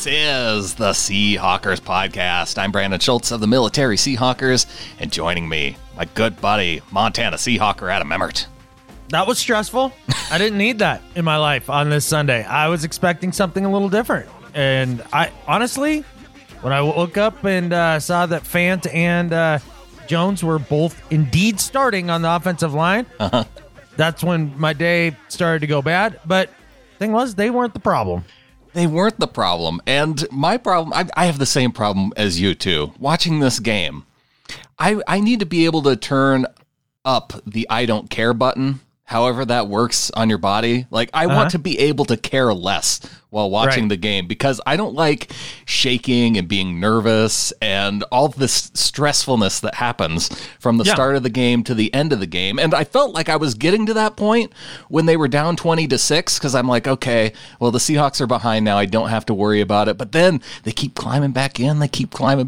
This is the Seahawkers podcast. I'm Brandon Schultz of the Military Seahawkers, and joining me, my good buddy, Montana Seahawker Adam Emmert. That was stressful. I didn't need that in my life on this Sunday. I was expecting something a little different. And I honestly, when I woke up and saw that Fant and Jones were both indeed starting on the offensive line, that's when my day started to go bad. But the thing was, they weren't the problem. They weren't the problem. And my problem, I have the same problem as you two. Watching this game, I need to be able to turn up the I don't care button, however that works on your body. Like, I want to be able to care less while watching the game, because I don't like shaking and being nervous and all this stressfulness that happens from the start of the game to the end of the game. And I felt like I was getting to that point when they were down 20-6, because I'm like, okay, well, the Seahawks are behind now. I don't have to worry about it. But then they keep climbing back in. And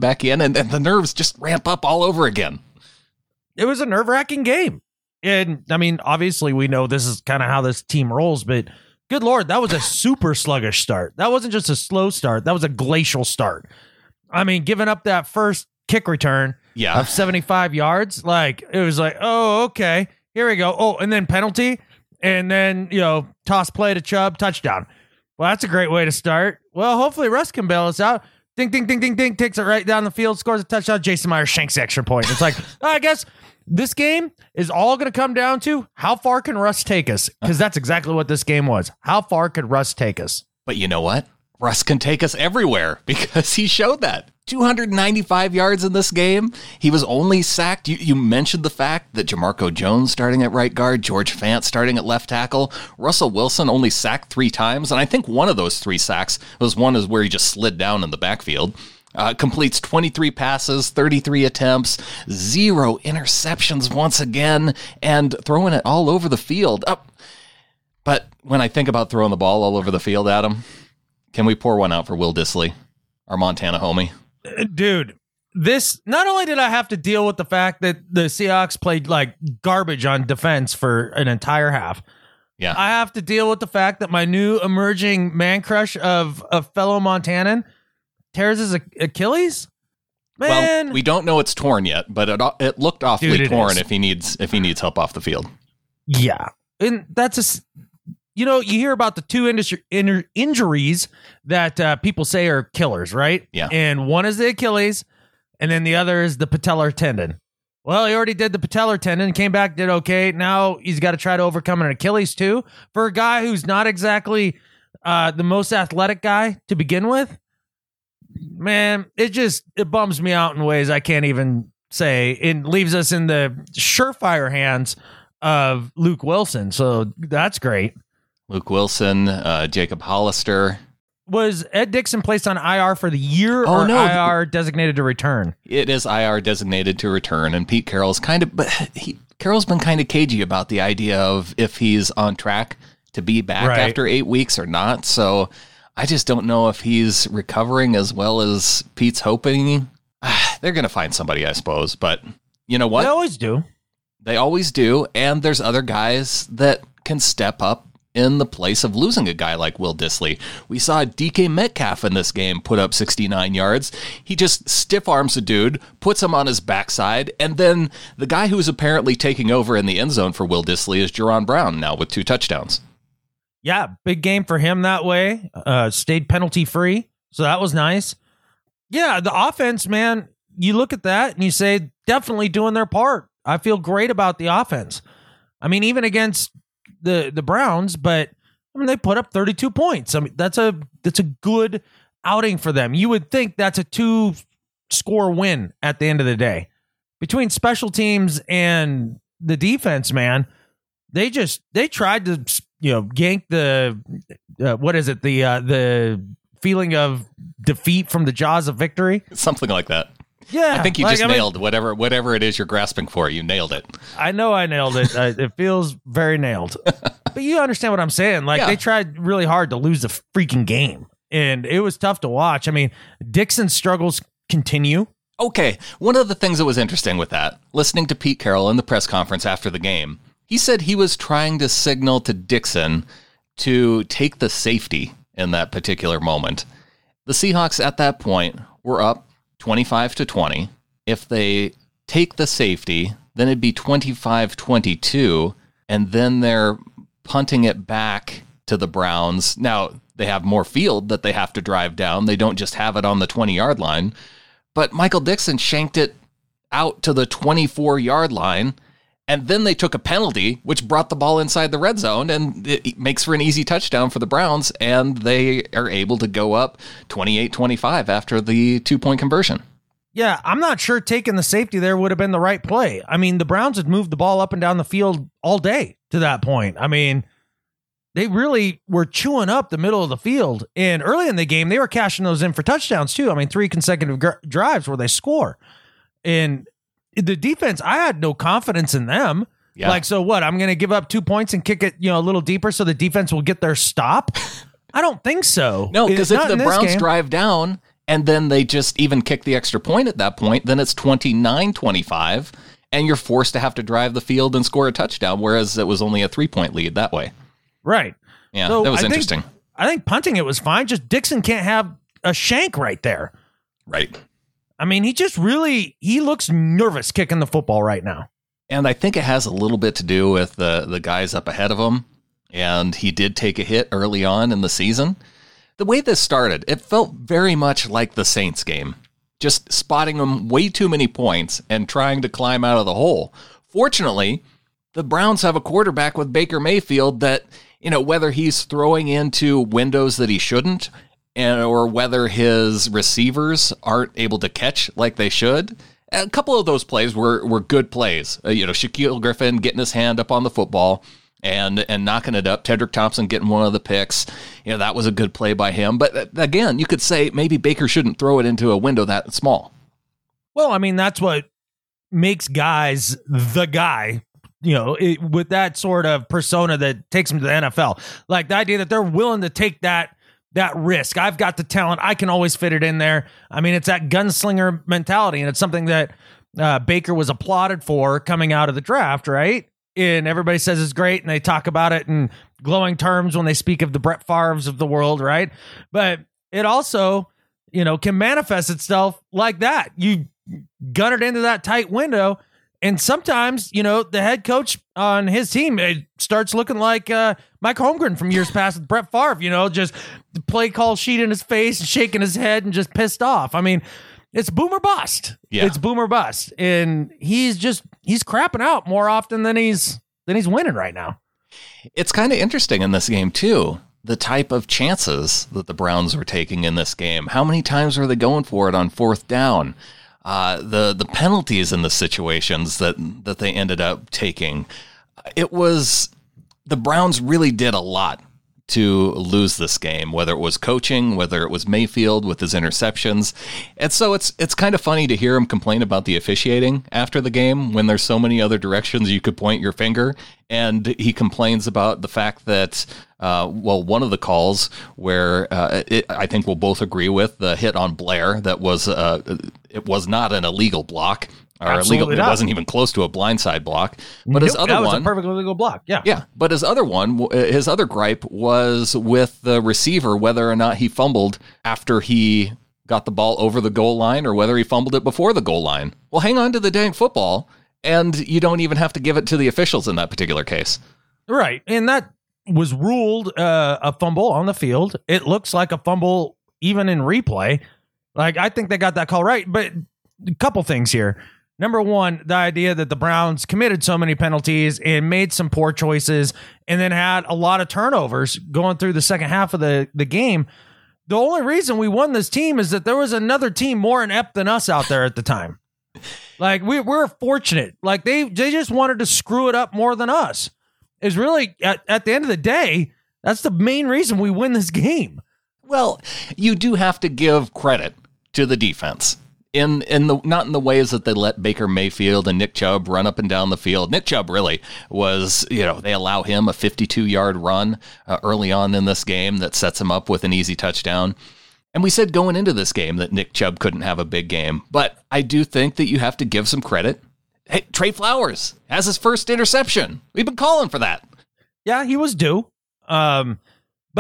the nerves just ramp up all over again. It was a nerve-wracking game. And, I mean, obviously we know this is kind of how this team rolls, but good Lord, that was a super sluggish start. That wasn't just a slow start. That was a glacial start. I mean, giving up that first kick return of 75 yards, like, it was like, oh, okay, here we go. Oh, and then penalty, and then, toss play to Chubb, touchdown. Well, that's a great way to start. Well, hopefully Russ can bail us out. Ding, ding, ding, ding, ding, takes it right down the field, scores a touchdown. Jason Myers shanks the extra point. It's like, I guess this game is all going to come down to how far can Russ take us? Because that's exactly what this game was. How far could Russ take us? But you know what? Russ can take us everywhere, because he showed that. 295 yards in this game. He was only sacked. You mentioned the fact that Jamarco Jones starting at right guard, George Fant starting at left tackle. Russell Wilson only sacked 3 times, and I think one of those 3 sacks was where he just slid down in the backfield. Completes 23 passes, 33 attempts, 0 interceptions once again, and throwing it all over the field. But when I think about throwing the ball all over the field, Adam, can we pour one out for Will Dissly, our Montana homie? Dude, this, not only did I have to deal with the fact that the Seahawks played like garbage on defense for an entire half. Yeah. I have to deal with the fact that my new emerging man crush of a fellow Montanan tears his Achilles. Man. Well, we don't know it's torn yet, but it looked awfully torn if he needs help off the field. Yeah. And that's you hear about the 2 injuries that people say are killers, right? Yeah. And one is the Achilles, and then the other is the patellar tendon. Well, he already did the patellar tendon, came back, did okay. Now he's got to try to overcome an Achilles too. For a guy who's not exactly the most athletic guy to begin with, man, it bums me out in ways I can't even say. It leaves us in the surefire hands of Luke Wilson. So that's great. Luke Wilson, Jacob Hollister. Was Ed Dickson placed on IR for the year or IR designated to return? It is IR designated to return, and Pete Carroll's Carroll's been kind of cagey about the idea of if he's on track to be back after 8 weeks or not. So I just don't know if he's recovering as well as Pete's hoping. They're going to find somebody, I suppose, but you know what? They always do. They always do, and there's other guys that can step up in the place of losing a guy like Will Dissly. We saw DK Metcalf in this game put up 69 yards. He just stiff arms a dude, puts him on his backside, and then the guy who's apparently taking over in the end zone for Will Dissly is Jerron Brown now with 2 touchdowns. Yeah, big game for him that way. Stayed penalty free, so that was nice. Yeah, the offense, man, you look at that and you say, definitely doing their part. I feel great about the offense. I mean, even against the Browns, but I mean, they put up 32 points. I mean, that's a good outing for them. You would think that's a 2-score win at the end of the day. Between special teams and the defense, man, they tried to yank the the feeling of defeat from the jaws of victory. Something like that. Yeah, I think you nailed whatever it is you're grasping for. You nailed it. I know I nailed it. It feels very nailed. But you understand what I'm saying. Like, they tried really hard to lose the freaking game, and it was tough to watch. I mean, Dixon's struggles continue. Okay, one of the things that was interesting with that, listening to Pete Carroll in the press conference after the game, he said he was trying to signal to Dixon to take the safety in that particular moment. The Seahawks at that point were up 25-20. If they take the safety, then it'd be 25-22, and then they're punting it back to the Browns. Now, they have more field that they have to drive down. They don't just have it on the 20-yard line. But Michael Dixon shanked it out to the 24-yard line, and then they took a penalty, which brought the ball inside the red zone, and it makes for an easy touchdown for the Browns, and they are able to go up 28-25 after the 2-point conversion. Yeah, I'm not sure taking the safety there would have been the right play. I mean, the Browns had moved the ball up and down the field all day to that point. I mean, they really were chewing up the middle of the field. And early in the game, they were cashing those in for touchdowns too. I mean, 3 consecutive drives where they score. And the defense, I had no confidence in them. Yeah. Like, so what? I'm going to give up 2 points and kick it, a little deeper so the defense will get their stop? I don't think so. No, because if the Browns drive down and then they just even kick the extra point at that point, then it's 29-25, and you're forced to have to drive the field and score a touchdown, whereas it was only a 3-point lead that way. Right. Yeah, so that was interesting. I think punting it was fine. Just Dixon can't have a shank right there. Right. I mean, he looks nervous kicking the football right now. And I think it has a little bit to do with the guys up ahead of him. And he did take a hit early on in the season. The way this started, it felt very much like the Saints game. Just spotting them way too many points and trying to climb out of the hole. Fortunately, the Browns have a quarterback with Baker Mayfield that, whether he's throwing into windows that he shouldn't, or whether his receivers aren't able to catch like they should. A couple of those plays were good plays. Shaquille Griffin getting his hand up on the football and knocking it up. Tedrick Thompson getting one of the picks. That was a good play by him. But again, you could say maybe Baker shouldn't throw it into a window that small. Well, I mean, that's what makes guys the guy. With that sort of persona that takes them to the NFL. Like the idea that they're willing to take that risk. I've got the talent. I can always fit it in there. I mean, it's that gunslinger mentality, and it's something that Baker was applauded for coming out of the draft, right? And everybody says it's great, and they talk about it in glowing terms when they speak of the Brett Favres of the world, right? But it also, can manifest itself like that. You gun it into that tight window, and sometimes, the head coach on his team, it starts looking like Mike Holmgren from years past with Brett Favre, just the play call sheet in his face and shaking his head and just pissed off. I mean, it's boom or bust. Yeah. It's boom or bust. And he's crapping out more often than he's winning right now. It's kind of interesting in this game, too, the type of chances that the Browns were taking in this game. How many times were they going for it on fourth down? The penalties in the situations that they ended up taking. It was, the Browns really did a lot to lose this game, whether it was coaching, whether it was Mayfield with his interceptions. And so it's kind of funny to hear him complain about the officiating after the game when there's so many other directions you could point your finger. And he complains about the fact that, one of the calls where I think we'll both agree with, the hit on Blair, that was it was not an illegal block. Or illegal, it wasn't even close to a blindside block. But his other one was a perfectly legal block. Yeah. Yeah. But his other gripe was with the receiver, whether or not he fumbled after he got the ball over the goal line or whether he fumbled it before the goal line. Well, hang on to the dang football, and you don't even have to give it to the officials in that particular case. Right. And that was ruled a fumble on the field. It looks like a fumble even in replay. Like, I think they got that call right. But a couple things here. Number one, the idea that the Browns committed so many penalties and made some poor choices and then had a lot of turnovers going through the second half of the game. The only reason we won this team is that there was another team more inept than us out there at the time. Like, we're fortunate. Like, they just wanted to screw it up more than us. It's really, at the end of the day, that's the main reason we win this game. Well, you do have to give credit to the defense. Not in the ways that they let Baker Mayfield and Nick Chubb run up and down the field. Nick Chubb really was, they allow him a 52-yard run early on in this game that sets him up with an easy touchdown. And we said going into this game that Nick Chubb couldn't have a big game. But I do think that you have to give some credit. Hey, Trey Flowers has his first interception. We've been calling for that. Yeah, he was due. But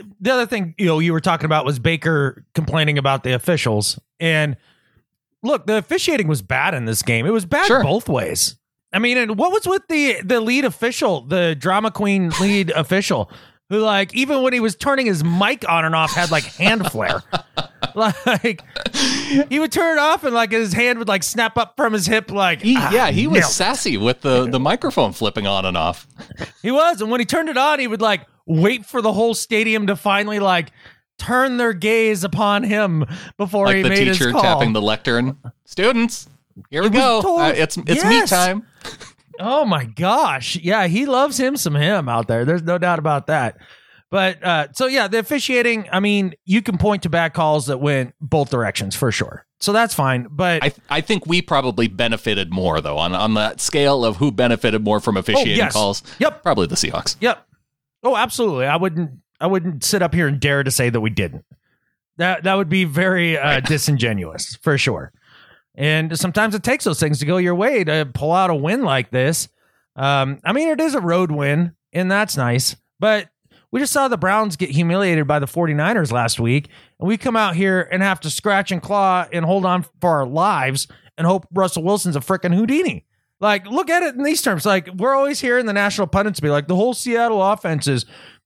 the other thing, you were talking about was Baker complaining about the officials. And look, the officiating was bad in this game. It was bad both ways. I mean, and what was with the lead official, the drama queen lead official, who, like, even when he was turning his mic on and off, had like hand flare. Like, he would turn it off and like his hand would like snap up from his hip. Like, he was sassy with the microphone flipping on and off. He was. And when he turned it on, he would like wait for the whole stadium to finally like turn their gaze upon him before like he made his call. Like the teacher tapping the lectern. Students, here we go. It's me time. Oh my gosh. Yeah, he loves him some him out there. There's no doubt about that. But so yeah, the officiating, I mean, you can point to bad calls that went both directions for sure. So that's fine. But I think we probably benefited more though on that scale of who benefited more from officiating calls. Yep. Probably the Seahawks. Yep. Oh, absolutely. I wouldn't sit up here and dare to say that we didn't. That would be very disingenuous for sure. And sometimes it takes those things to go your way to pull out a win like this. I mean, it is a road win, and that's nice. But we just saw the Browns get humiliated by the 49ers last week, and we come out here and have to scratch and claw and hold on for our lives and hope Russell Wilson's a freaking Houdini. Like, look at it in these terms. Like, we're always hearing the national pundits be like, the whole Seattle offense is,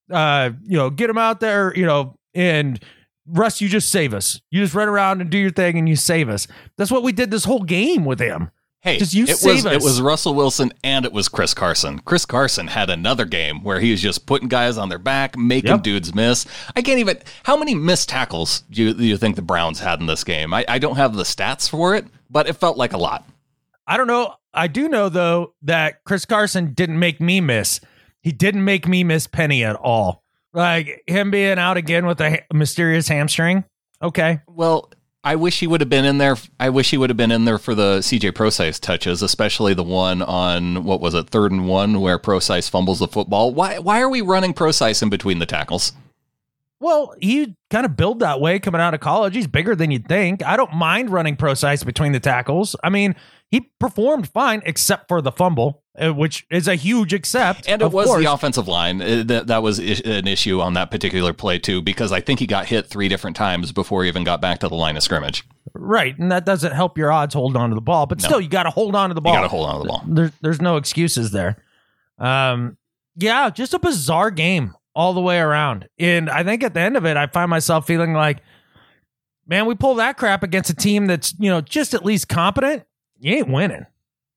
get them out there, and Russ, you just save us. You just run around and do your thing and you save us. That's what we did this whole game with him. Hey, it was Russell Wilson and it was Chris Carson. Chris Carson had another game where he was just putting guys on their back, making dudes miss. I can't even... How many missed tackles do you think the Browns had in this game? I don't have the stats for it, but it felt like a lot. I don't know. I do know, though, that Chris Carson didn't make me miss. He didn't make me miss Penny at all. Like, him being out again with a mysterious hamstring. Okay. Well, I wish he would have been in there. I wish he would have been in there for the CJ Prosise touches, especially the one on, 3rd and 1, where Prosise fumbles the football. Why are we running Prosise in between the tackles? Well, he kind of built that way coming out of college. He's bigger than you'd think. I don't mind running Prosise between the tackles. I mean, he performed fine except for the fumble, which is a huge except. And it was the offensive line. That was an issue on that particular play, too, because I think he got hit 3 different times before he even got back to the line of scrimmage. Right, and that doesn't help your odds holding on to the ball. But still, you got to hold on to the ball. You got to hold on to the ball. There's no excuses there. Yeah, just a bizarre game all the way around. And I think at the end of it, I find myself feeling like, man, we pull that crap against a team that's, just at least competent. You ain't winning.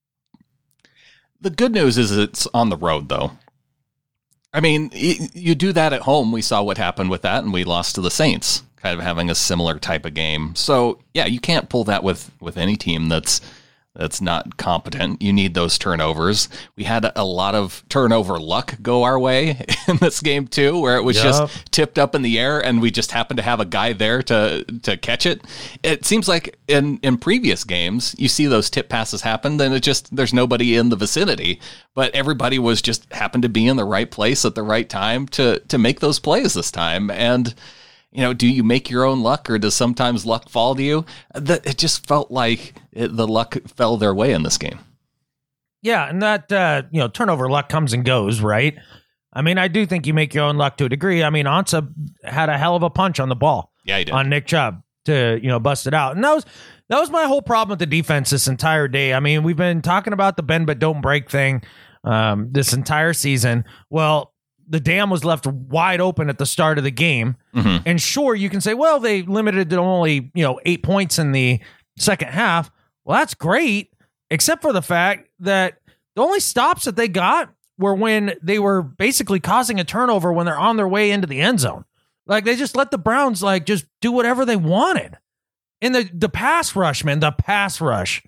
The good news is it's on the road, though. I mean, you do that at home. We saw what happened with that, and we lost to the Saints, kind of having a similar type of game. So, yeah, you can't pull that with any team that's not competent. You need those turnovers. We had a lot of turnover luck go our way in this game too, where it was just tipped up in the air and we just happened to have a guy there to catch it. It seems like in previous games, you see those tip passes happen, then there's nobody in the vicinity, but everybody was just happened to be in the right place at the right time to make those plays this time. And do you make your own luck, or does sometimes luck fall to you? It just felt like the luck fell their way in this game. Yeah, and that, turnover luck comes and goes, right? I mean, I do think you make your own luck to a degree. I mean, Ansah had a hell of a punch on the ball. Yeah, he did. On Nick Chubb to, bust it out. And that was my whole problem with the defense this entire day. I mean, we've been talking about the bend but don't break thing this entire season. Well, the dam was left wide open at the start of the game. Mm-hmm. And sure, you can say, well, they limited to only, 8 points in the second half. Well, that's great, except for the fact that the only stops that they got were when they were basically causing a turnover when they're on their way into the end zone. Like, they just let the Browns, just do whatever they wanted. And the pass rush, man, the pass rush.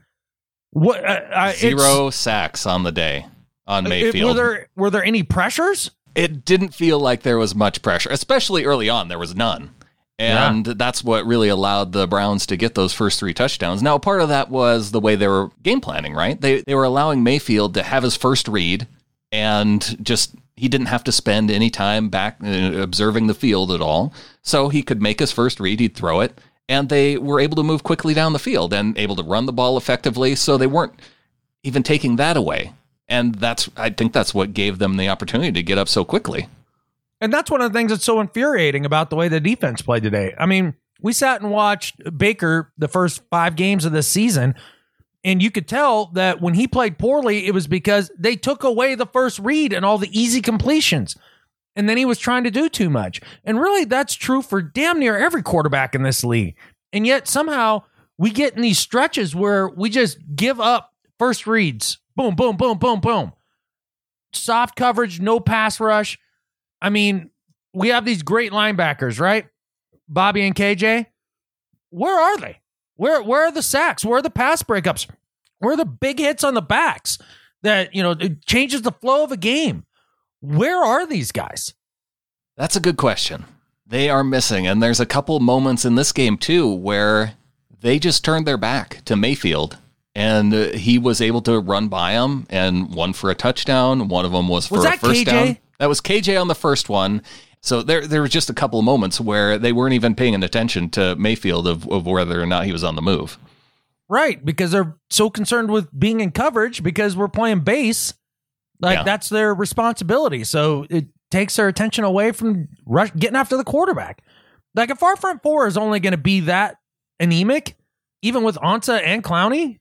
Zero sacks on the day on Mayfield. Were there any pressures? It didn't feel like there was much pressure, especially early on. There was none. And that's what really allowed the Browns to get those first 3 touchdowns. Now, part of that was the way they were game planning, right? They were allowing Mayfield to have his first read, and he didn't have to spend any time back observing the field at all. So he could make his first read, he'd throw it, and they were able to move quickly down the field and able to run the ball effectively, so they weren't even taking that away. And I think that's what gave them the opportunity to get up so quickly. And that's one of the things that's so infuriating about the way the defense played today. I mean, we sat and watched Baker the first 5 games of this season, and you could tell that when he played poorly, it was because they took away the first read and all the easy completions. And then he was trying to do too much. And really, that's true for damn near every quarterback in this league. And yet somehow we get in these stretches where we just give up first reads. Boom, boom, boom, boom, boom. Soft coverage, no pass rush. I mean, we have these great linebackers, right? Bobby and KJ. Where are they? Where are the sacks? Where are the pass breakups? Where are the big hits on the backs that, it changes the flow of a game? Where are these guys? That's a good question. They are missing, and there's a couple moments in this game, too, where they just turned their back to Mayfield, and he was able to run by them, and one for a touchdown. One of them was for a first down. That was KJ on the first one. So there was just a couple of moments where they weren't even paying attention to Mayfield of whether or not he was on the move. Right, because they're so concerned with being in coverage because we're playing base. That's their responsibility. So it takes their attention away from getting after the quarterback. Like, if our front four is only going to be that anemic, even with Ansah and Clowney,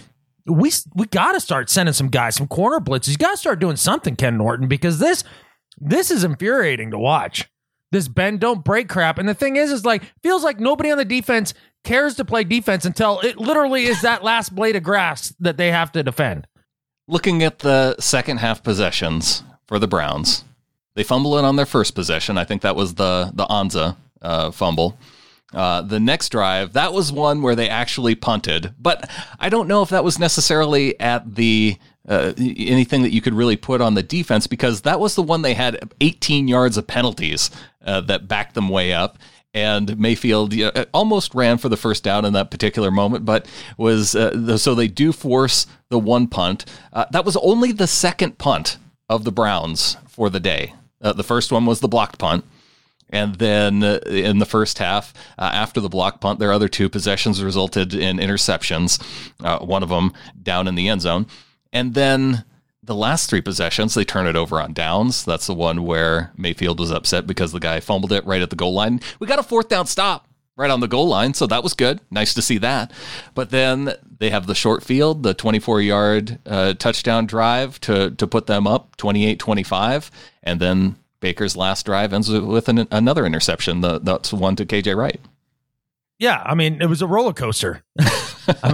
we got to start sending some guys, some corner blitzes. You got to start doing something, Ken Norton, because this is infuriating to watch. This bend, don't break crap. And the thing is feels like nobody on the defense cares to play defense until it literally is that last blade of grass that they have to defend. Looking at the second half possessions for the Browns, they fumble it on their first possession. I think that was the Ansah fumble. The next drive, that was one where they actually punted, but I don't know if that was necessarily at the anything that you could really put on the defense, because that was the one they had 18 yards of penalties that backed them way up. And Mayfield almost ran for the first down in that particular moment, but was so they do force the one punt. That was only the second punt of the Browns for the day. The first one was the blocked punt. And then in the first half, after the block punt, their other 2 possessions resulted in interceptions, one of them down in the end zone. And then the last 3 possessions, they turn it over on downs. That's the one where Mayfield was upset because the guy fumbled it right at the goal line. We got a 4th down stop right on the goal line, so that was good. Nice to see that. But then they have the short field, the 24-yard touchdown drive to put them up 28-25, and then Baker's last drive ends with another interception. That's one to KJ Wright. Yeah, I mean, it was a roller coaster. I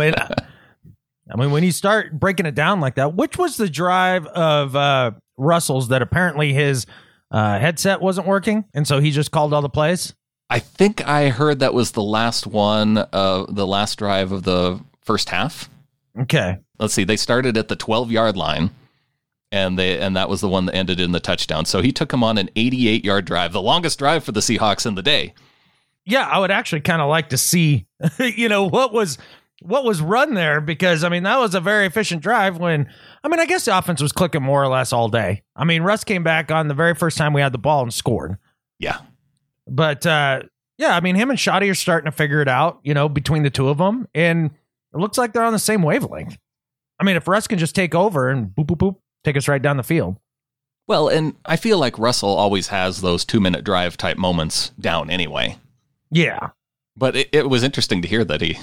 mean, when you start breaking it down like that, which was the drive of Russell's that apparently his headset wasn't working, and so he just called all the plays? I think I heard that was the last one, the last drive of the first half. Okay. Let's see. They started at the 12-yard line. And that was the one that ended in the touchdown. So he took him on an 88-yard drive, the longest drive for the Seahawks in the day. Yeah, I would actually kind of like to see, what was run there, because I mean that was a very efficient drive. I guess the offense was clicking more or less all day. I mean, Russ came back on the very first time we had the ball and scored. Yeah, but him and Shoddy are starting to figure it out. Between the two of them, and it looks like they're on the same wavelength. I mean, if Russ can just take over and boop boop boop. Take us right down the field. Well, and I feel like Russell always has those 2-minute drive type moments down anyway. Yeah. But it was interesting to hear that he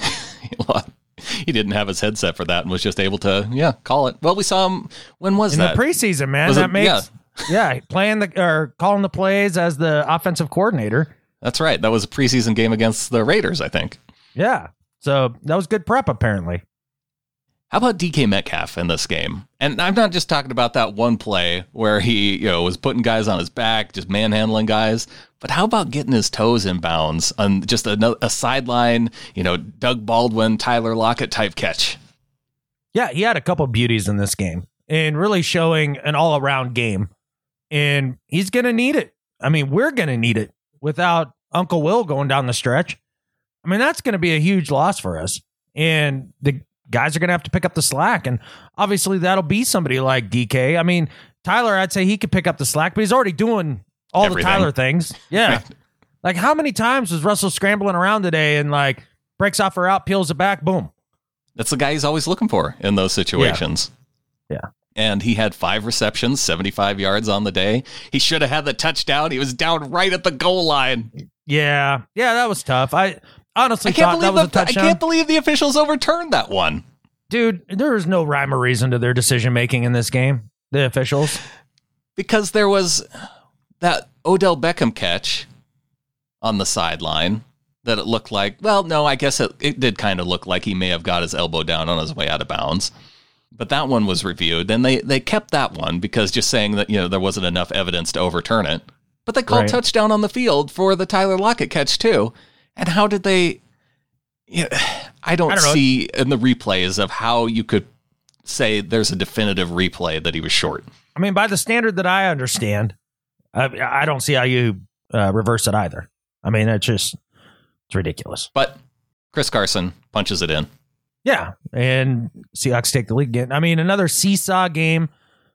didn't have his headset for that and was just able to, call it. Well, we saw him, when was that? In the preseason, man. Playing calling the plays as the offensive coordinator. That's right. That was a preseason game against the Raiders, I think. Yeah. So that was good prep, apparently. How about DK Metcalf in this game? And I'm not just talking about that one play where he, was putting guys on his back, just manhandling guys, but how about getting his toes in bounds on just a sideline, Doug Baldwin, Tyler Lockett type catch? Yeah, he had a couple beauties in this game and really showing an all-around game. And he's going to need it. I mean, we're going to need it without Uncle Will going down the stretch. I mean, that's going to be a huge loss for us. And the guys are going to have to pick up the slack. And obviously that'll be somebody like DK. I mean, Tyler, I'd say he could pick up the slack, but he's already doing all everything. The Tyler things. Yeah. Like, how many times was Russell scrambling around today and breaks off her out, peels it back, boom. That's the guy he's always looking for in those situations. Yeah. and he had 5 receptions, 75 yards on the day. He should have had the touchdown. He was down right at the goal line. Yeah, that was tough. I honestly thought that was a touchdown. I can't believe the officials overturned that one. Dude, there is no rhyme or reason to their decision-making in this game, the officials. Because there was that Odell Beckham catch on the sideline that it looked like, well, no, I guess it did kind of look like he may have got his elbow down on his way out of bounds. But that one was reviewed. Then they kept that one because just saying that, there wasn't enough evidence to overturn it. But they called touchdown on the field for the Tyler Lockett catch too. And how did they... I don't see in the replays of how you could say there's a definitive replay that he was short. I mean, by the standard that I understand, I don't see how you reverse it either. I mean, it's ridiculous. But Chris Carson punches it in. Yeah, and Seahawks take the lead again. I mean, another seesaw game.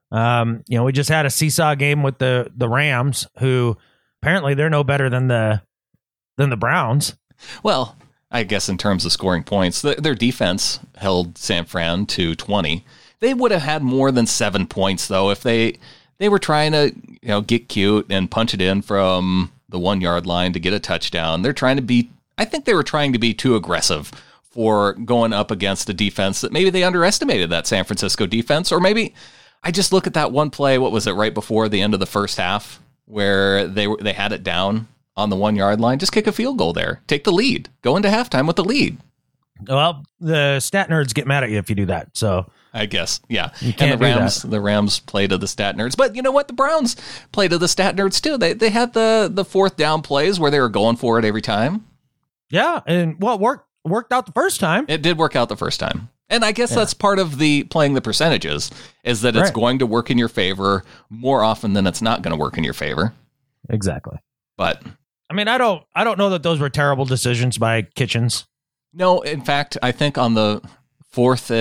We just had a seesaw game with the Rams, who apparently they're no better than the Browns. Well, I guess in terms of scoring points, their defense held San Fran to 20. They would have had more than 7 points, though, if they were trying to get cute and punch it in from the 1 yard line to get a touchdown. I think they were trying to be too aggressive for going up against a defense that maybe they underestimated that San Francisco defense, or maybe I just look at that one play. What was it, right before the end of the first half, where they had it down on the 1 yard line? Just kick a field goal there, take the lead, go into halftime with the lead. Well, the stat nerds get mad at you if you do that. So I guess, yeah. You can't the Rams play to the stat nerds, but you know what? The Browns play to the stat nerds too. They had the fourth down plays where they were going for it every time. Yeah, and worked out the first time. It did work out the first time. And I guess that's part of the playing the percentages, is that it's going to work in your favor more often than it's not going to work in your favor. Exactly. But I mean, I don't know that those were terrible decisions by Kitchens. No, in fact, I think on the 4th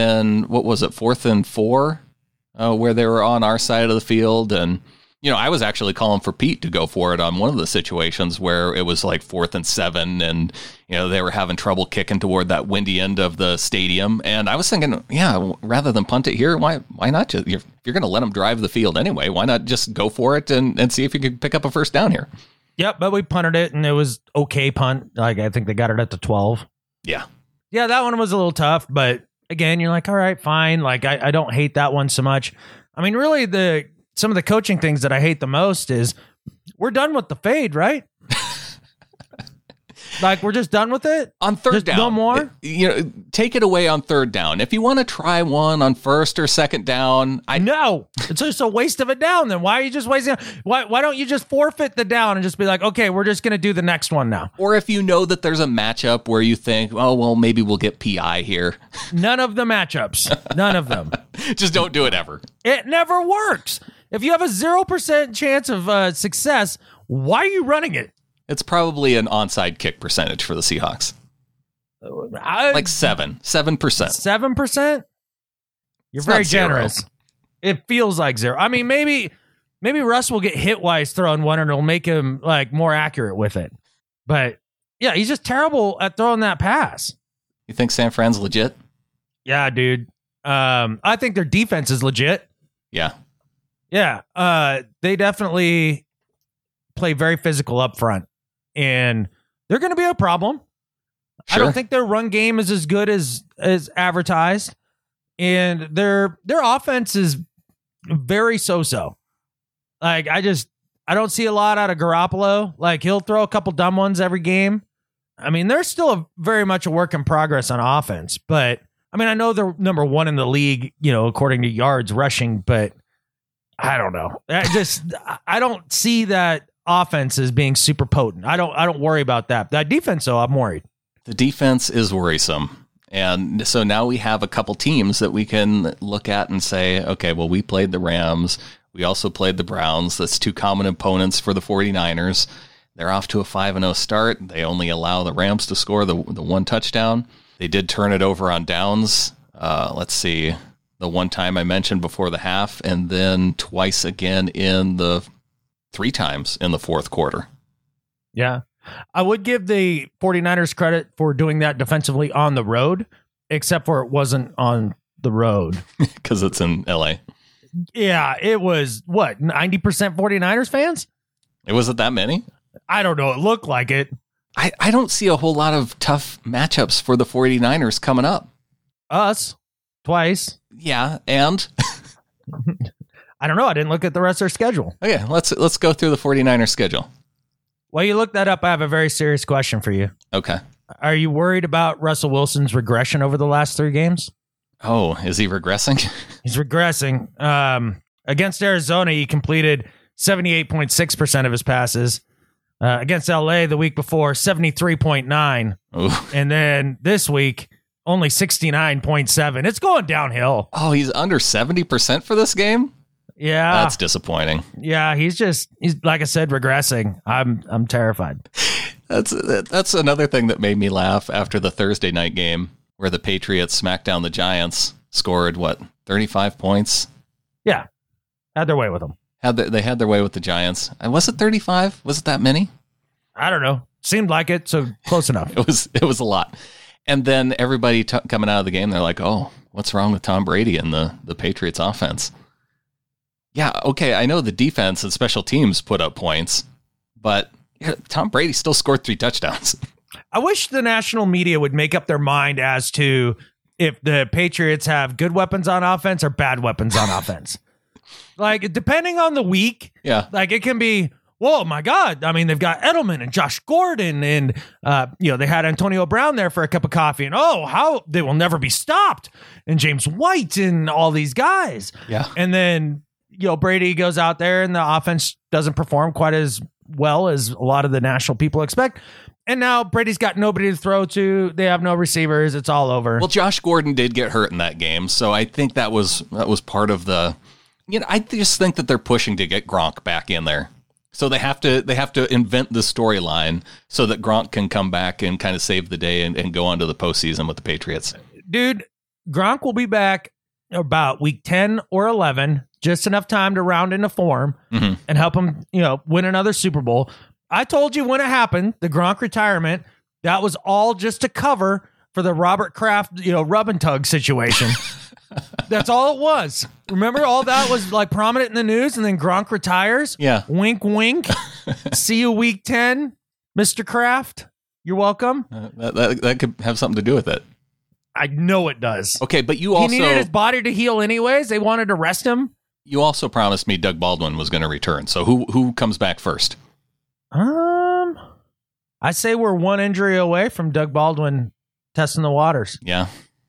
and 4, where they were on our side of the field, and I was actually calling for Pete to go for it on one of the situations where it was like 4th and 7, and they were having trouble kicking toward that windy end of the stadium, and I was thinking, rather than punt it here, why not just, if you're going to let them drive the field anyway, why not just go for it and see if you could pick up a first down here? Yep, but we punted it, and it was okay punt. Like, I think they got it at the 12. Yeah, that one was a little tough, but again, you're like, all right, fine. Like, I don't hate that one so much. I mean, really, some of the coaching things that I hate the most is we're done with the fade, right? Like, we're just done with it? On third down. No more? Take it away on third down. If you want to try one on first or second down. No, it's just a waste of a down. Then why are you just wasting? Why don't you just forfeit the down and just be like, okay, we're just going to do the next one now? Or if you know that there's a matchup where you think, oh, well, maybe we'll get PI here. None of the matchups. None of them. Just don't do it ever. It never works. If you have a 0% chance of success, why are you running it? It's probably an onside kick percentage for the Seahawks. Like 7%. 7%? You're very generous. It feels like 0. I mean, maybe Russ will get hit wise throwing one and it'll make him like more accurate with it. But yeah, he's just terrible at throwing that pass. You think San Fran's legit? Yeah, dude. I think their defense is legit. Yeah. Yeah. They definitely play very physical up front. And they're going to be a problem. Sure. I don't think their run game is as good as advertised. And their offense is very so-so. Like, I don't see a lot out of Garoppolo. Like, he'll throw a couple dumb ones every game. I mean, they're still very much a work in progress on offense. But, I mean, I know they're number 1 in the league, according to yards rushing. But I don't know. I don't see that offense is being super potent. I don't worry about that. That defense, though, I'm worried. The defense is worrisome. And so now we have a couple teams that we can look at and say, okay, well, we played the Rams. We also played the Browns. That's 2 common opponents for the 49ers. They're off to a 5-0 start. They only allow the Rams to score the 1 touchdown. They did turn it over on downs. Let's see. The one time I mentioned before the half, and then twice again 3 times in the fourth quarter. Yeah. I would give the 49ers credit for doing that defensively on the road, except for it wasn't on the road. Because it's in LA. Yeah, it was, what, 90% 49ers fans? It wasn't that many? I don't know. It looked like it. I don't see a whole lot of tough matchups for the 49ers coming up. Us, twice. Yeah, and? I don't know. I didn't look at the rest of their schedule. Okay, let's go through the 49ers schedule. While you look that up, I have a very serious question for you. Okay. Are you worried about Russell Wilson's regression over the last 3 games? Oh, is he regressing? He's regressing. Against Arizona, he completed 78.6% of his passes. Against LA the week before, 73.9. Ooh. And then this week, only 69.7. It's going downhill. Oh, he's under 70% for this game? Yeah. That's disappointing. Yeah, he's like I said, regressing. I'm terrified. That's another thing that made me laugh after the Thursday night game where the Patriots smacked down the Giants, scored 35 points? Yeah. Had their way with them. They had their way with the Giants. And was it 35? Was it that many? I don't know. Seemed like it, so close enough. It was a lot. And then everybody coming out of the game, they're like, "Oh, what's wrong with Tom Brady and the Patriots offense?" Yeah, okay, I know the defense and special teams put up points, but Tom Brady still scored 3 touchdowns. I wish the national media would make up their mind as to if the Patriots have good weapons on offense or bad weapons on offense. Like, depending on the week, yeah, like it can be, whoa, my God. I mean, they've got Edelman and Josh Gordon and, they had Antonio Brown there for a cup of coffee and, how they will never be stopped. And James White and all these guys. Yeah. And then, Brady goes out there and the offense doesn't perform quite as well as a lot of the national people expect. And now Brady's got nobody to throw to. They have no receivers. It's all over. Well, Josh Gordon did get hurt in that game, so I think that was part of the. I just think that they're pushing to get Gronk back in there, so they have to invent the storyline so that Gronk can come back and kind of save the day and go on to the postseason with the Patriots. Dude, Gronk will be back about week 10 or 11, just enough time to round into form and help him, win another Super Bowl. I told you when it happened, the Gronk retirement, that was all just to cover for the Robert Kraft, rub and tug situation. That's all it was. Remember, all that was like prominent in the news, and then Gronk retires. Yeah. Wink, wink. See you week 10, Mr. Kraft. You're welcome. That could have something to do with it. I know it does. Okay, but you also... He needed his body to heal anyways. They wanted to rest him. You also promised me Doug Baldwin was going to return. So who comes back first? I say we're one injury away from Doug Baldwin testing the waters. Yeah.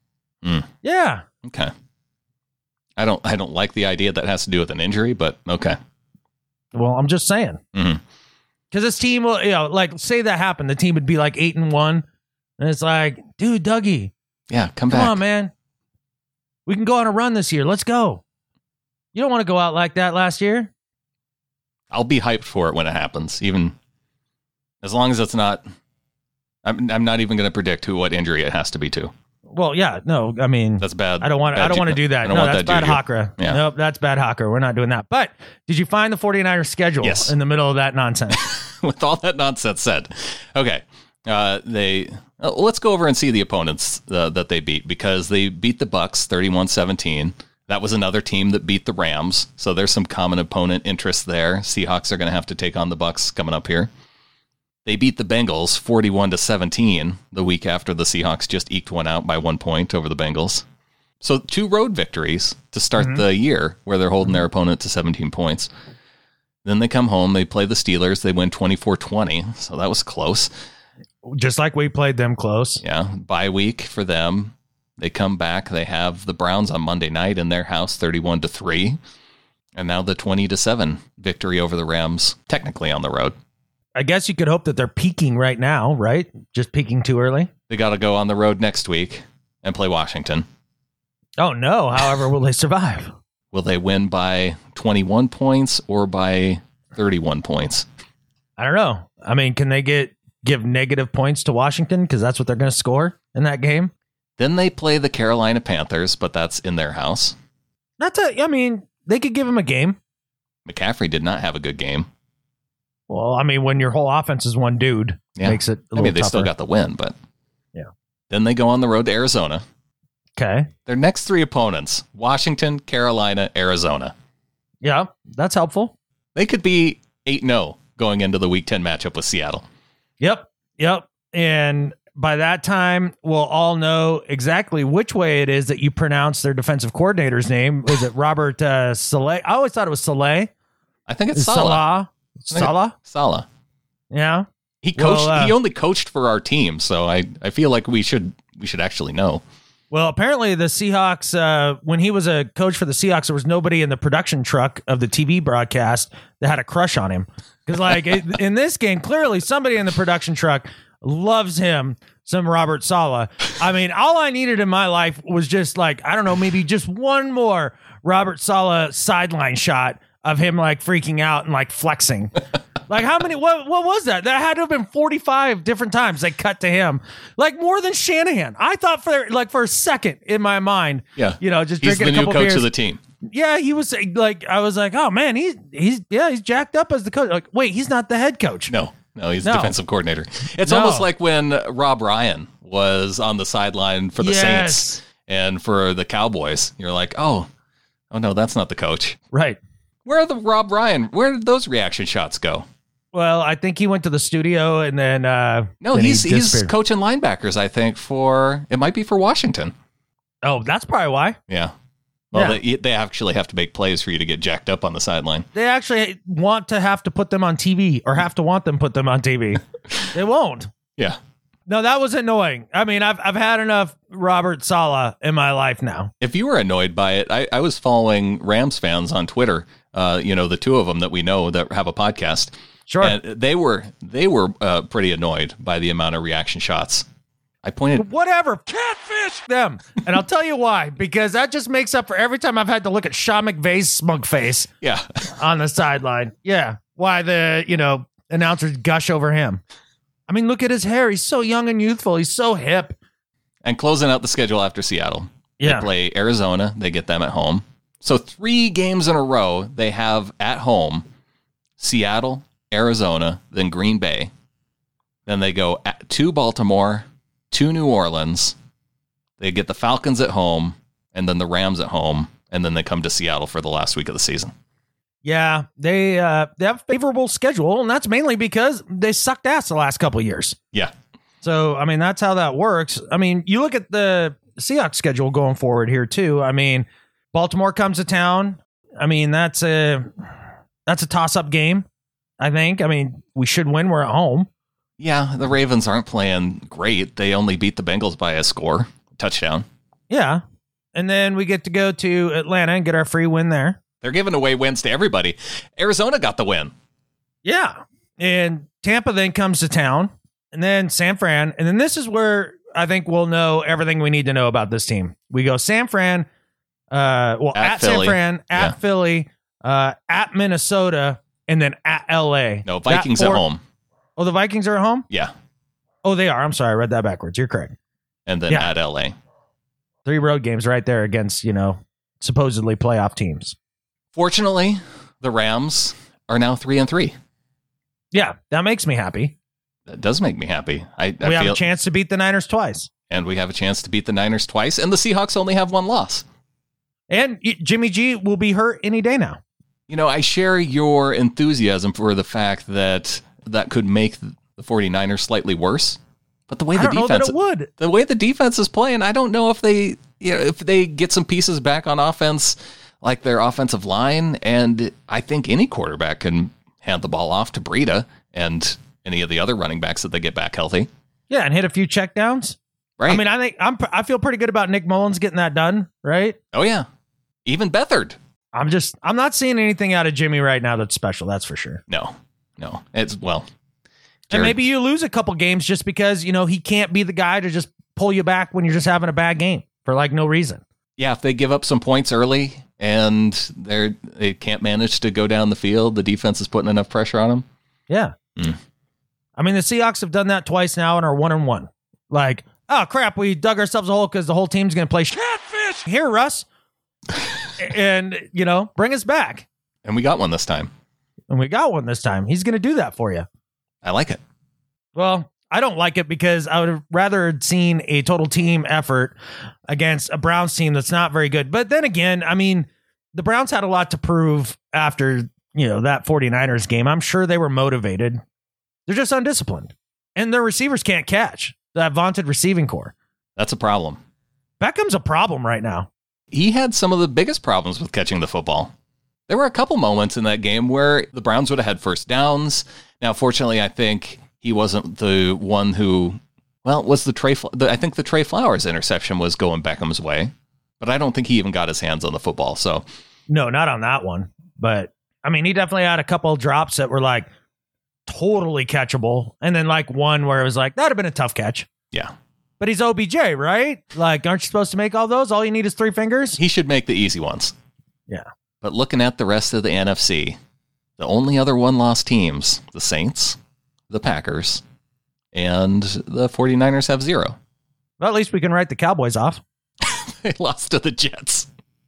Yeah. Okay. I don't like the idea that has to do with an injury, but okay. Well, I'm just saying. Mm-hmm. Because this team will, like, say that happened, the team would be like 8-1, and it's like, dude, Dougie, come back. Come on, man. We can go on a run this year. Let's go. You don't want to go out like that last year. I'll be hyped for it when it happens, even as long as it's not. I'm not even going to predict what injury it has to be to. Well, yeah, no, I mean, that's bad. I don't want to do that. No, that's bad Hakra. Yeah. Nope, that's bad Hakra. We're not doing that. But did you find the 49ers schedule in the middle of that nonsense? With all that nonsense said. Okay. Let's go over and see the opponents that they beat, because they beat the Bucks 31-17. That was another team that beat the Rams. So there's some common opponent interest there. Seahawks are going to have to take on the Bucks coming up here. They beat the Bengals 41-17 the week after the Seahawks just eked one out by 1 point over the Bengals. So 2 road victories to start the year where they're holding their opponent to 17 points. Then they come home, they play the Steelers, they win 24-20. So that was close. Just like we played them close. Yeah, bye week for them. They come back, they have the Browns on Monday night in their house 31-3. And now the 20-7 victory over the Rams, technically on the road. I guess you could hope that they're peaking right now, right? Just peaking too early. They got to go on the road next week and play Washington. Oh, no. However, will they survive? Will they win by 21 points or by 31 points? I don't know. I mean, can they give negative points to Washington? Because that's what they're going to score in that game. Then they play the Carolina Panthers, but that's in their house. They could give them a game. McCaffrey did not have a good game. Well, I mean, when your whole offense is one dude, makes it a little they tougher. Still got the win, but yeah. Then they go on the road to Arizona. Okay. Their next 3 opponents, Washington, Carolina, Arizona. Yeah, that's helpful. They could be 8-0 going into the Week 10 matchup with Seattle. Yep. And by that time, we'll all know exactly which way it is that you pronounce their defensive coordinator's name. Was it Robert Saleh? I always thought it was Saleh. I think it's Saleh. Saleh? Yeah. He coached. He only coached for our team, so I feel like we should actually know. Well, apparently the Seahawks, when he was a coach for the Seahawks, there was nobody in the production truck of the TV broadcast that had a crush on him. Because, like, in this game, clearly somebody in the production truck loves him, some Robert Saleh. I mean, all I needed in my life was just, like, I don't know, maybe just one more Robert Saleh sideline shot of him, like, freaking out and, like, flexing. Like, how many, what was that? That had to have been 45 different times they cut to him. Like, more than Shanahan. I thought for a second in my mind, just he's drinking the a couple new coach beers. of the team. Yeah, he was like, I was like, oh man, he's jacked up as the coach. Like, wait, he's not the head coach. No, he's the defensive coordinator. It's almost like when Rob Ryan was on the sideline for the Saints and for the Cowboys. You're like, oh no, that's not the coach. Right. Where did those reaction shots go? Well, I think he went to the studio and then he's coaching linebackers, I think, it might be for Washington. Oh, that's probably why. Yeah. Well, they actually have to make plays for you to get jacked up on the sideline. They actually want to have to put them on TV or have to want them put them on TV. They won't. Yeah. No, that was annoying. I mean, I've had enough Robert Saleh in my life now. If you were annoyed by it, I was following Rams fans on Twitter, the 2 of them that we know that have a podcast. Sure. And they were pretty annoyed by the amount of reaction shots. I pointed, whatever, catfish them. And I'll tell you why, because that just makes up for every time I've had to look at Sean McVay's smug face on the sideline. Yeah. Why the, announcers gush over him. I mean, look at his hair. He's so young and youthful. He's so hip. And closing out the schedule after Seattle. Yeah. They play Arizona. They get them at home. So 3 games in a row they have at home, Seattle, Arizona, then Green Bay. Then they go to Baltimore, to New Orleans. They get the Falcons at home, and then the Rams at home, and then they come to Seattle for the last week of the season. Yeah, they have a favorable schedule, and that's mainly because they sucked ass the last couple of years. Yeah. So, I mean, that's how that works. I mean, you look at the Seahawks schedule going forward here, too. I mean, Baltimore comes to town. I mean, that's a toss-up game, I think. I mean, we should win. We're at home. Yeah, the Ravens aren't playing great. They only beat the Bengals by a touchdown. Yeah. And then we get to go to Atlanta and get our free win there. They're giving away wins to everybody. Arizona got the win. Yeah. And Tampa then comes to town, and then San Fran. And then this is where I think we'll know everything we need to know about this team. We go San Fran, at San Fran, at Philly, at Minnesota, and then at LA. No, Vikings at home. Oh, the Vikings are at home? Yeah. Oh, they are. I'm sorry. I read that backwards. You're correct. And then at LA. 3 road games right there against, supposedly playoff teams. Fortunately, the Rams are now 3-3. Yeah, that makes me happy. That does make me happy. We have a chance to beat the Niners twice. And we have a chance to beat the Niners twice. And the Seahawks only have 1 loss. And Jimmy G will be hurt any day now. I share your enthusiasm for the fact that could make the 49ers slightly worse. But the way the way the defense is playing, I don't know if they get some pieces back on offense, like their offensive line, and I think any quarterback can hand the ball off to Breida and any of the other running backs that they get back healthy. Yeah, and hit a few checkdowns. Right. I mean, I feel pretty good about Nick Mullins getting that done, right? Oh yeah. Even Beathard. I'm not seeing anything out of Jimmy right now that's special, that's for sure. No. It's and maybe you lose a couple games just because, he can't be the guy to just pull you back when you're just having a bad game for no reason. Yeah, if they give up some points early and they can't manage to go down the field, the defense is putting enough pressure on them. Yeah. I mean, the Seahawks have done that twice now and are 1-1. Like, oh crap, we dug ourselves a hole because the whole team's going to play catfish. Here, Russ. And, bring us back. And we got one this time. He's going to do that for you. I like it. Well, I don't like it because I would have rather seen a total team effort against a Browns team that's not very good. But then again, I mean, the Browns had a lot to prove after, that 49ers game. I'm sure they were motivated. They're just undisciplined. And their receivers can't catch that vaunted receiving core. That's a problem. Beckham's a problem right now. He had some of the biggest problems with catching the football. There were a couple moments in that game where the Browns would have had first downs. Now, fortunately, I think he wasn't the one who, was I think the Trey Flowers interception was going Beckham's way, but I don't think he even got his hands on the football. So, no, not on that one. But I mean, he definitely had a couple of drops that were like totally catchable, and then like one where it was like that'd have been a tough catch. Yeah, but he's OBJ, right? Like, aren't you supposed to make all those? All you need is 3 fingers. He should make the easy ones. Yeah. But looking at the rest of the NFC, the only other one-loss teams, the Saints, the Packers, and the 49ers have 0. Well, at least we can write the Cowboys off. They lost to the Jets.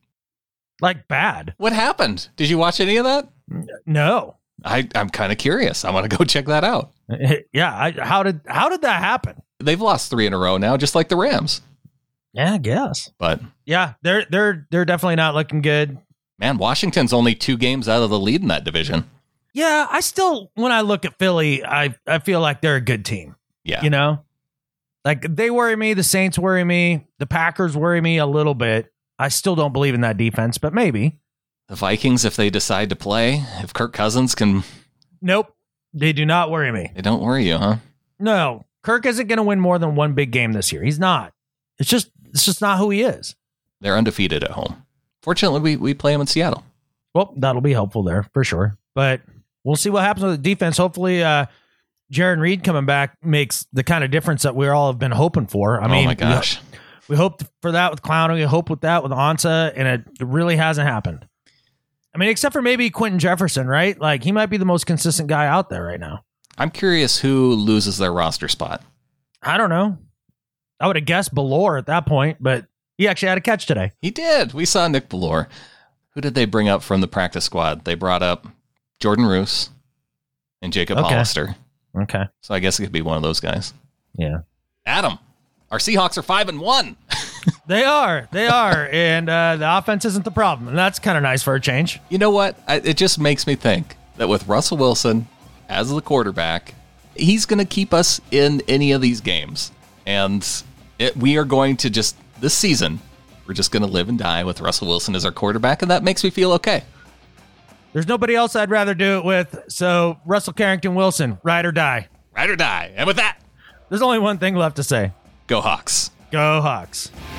Like, bad. What happened? Did you watch any of that? No. I'm kind of curious. I want to go check that out. Yeah. How did that happen? They've lost 3 in a row now, just like the Rams. Yeah, I guess. But yeah, they're definitely not looking good. Man, Washington's only 2 games out of the lead in that division. Yeah, I still, when I look at Philly, I feel like they're a good team. Yeah. Like they worry me. The Saints worry me. The Packers worry me a little bit. I still don't believe in that defense, but maybe. The Vikings, if they decide to play, if Kirk Cousins can... Nope. They do not worry me. They don't worry you, huh? No. Kirk isn't going to win more than one big game this year. He's not. It's just not who he is. They're undefeated at home. Fortunately, we play them in Seattle. Well, that'll be helpful there for sure. But we'll see what happens with the defense. Hopefully, Jaron Reed coming back makes the kind of difference that we all have been hoping for. I mean, my gosh. We hoped for that with Clowney. We hoped with that with Ansah, and it really hasn't happened. I mean, except for maybe Quentin Jefferson, right? Like, he might be the most consistent guy out there right now. I'm curious who loses their roster spot. I don't know. I would have guessed Ballore at that point, but he actually had a catch today. He did. We saw Nick Ballore. Who did they bring up from the practice squad? They brought up Jordan Roos and Jacob Hollister. Okay. So I guess it could be one of those guys. Yeah. Adam, our Seahawks are 5-1. They are. And the offense isn't the problem. And that's kind of nice for a change. You know what? It just makes me think that with Russell Wilson as the quarterback, he's going to keep us in any of these games. And we are going to just, this season, we're just going to live and die with Russell Wilson as our quarterback. And that makes me feel okay. There's nobody else I'd rather do it with. So Russell Carrington Wilson, ride or die. Ride or die. And with that, there's only one thing left to say. Go Hawks. Go Hawks.